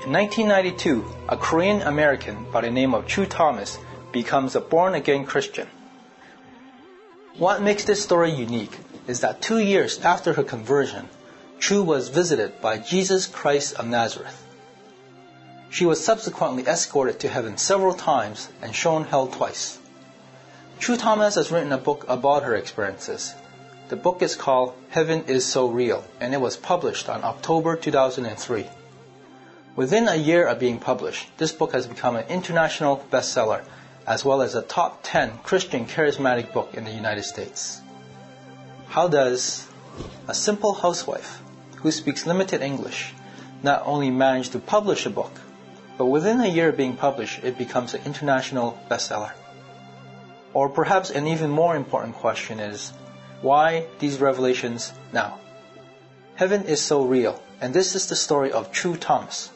In 1992, a Korean American by the name of Chu Thomas becomes a born-again Christian. What makes this story unique is that 2 years after her conversion, Chu was visited by Jesus Christ of Nazareth. She was subsequently escorted to heaven several times and shown hell twice. Chu Thomas has written a book about her experiences. The book is called Heaven is So Real, and it was published on October 2003. Within a year of being published, this book has become an international bestseller, as well as a top 10 Christian charismatic book in the United States. How does a simple housewife who speaks limited English not only manage to publish a book, but within a year of being published, it becomes an international bestseller? Or perhaps an even more important question is, why these revelations now? Heaven is so real, and this is the story of Chu Thomas.